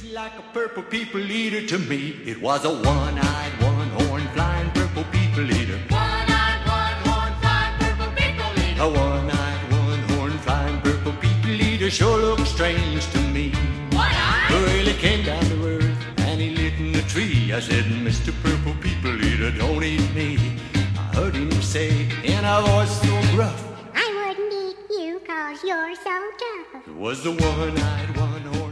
Like a purple people eater to me. It was a one-eyed, one-horn, flying purple people eater. One-eyed, one-horn, flying purple people eater. A one-eyed, one-horn, flying purple people eater sure looked strange to me. One-eyed? Well, he came down to earth and he lit in the tree. I said, Mr. Purple People Eater, don't eat me. I heard him say in a voice so gruff, I wouldn't eat you 'cause you're so tough. it was the one-eyed, one-horn,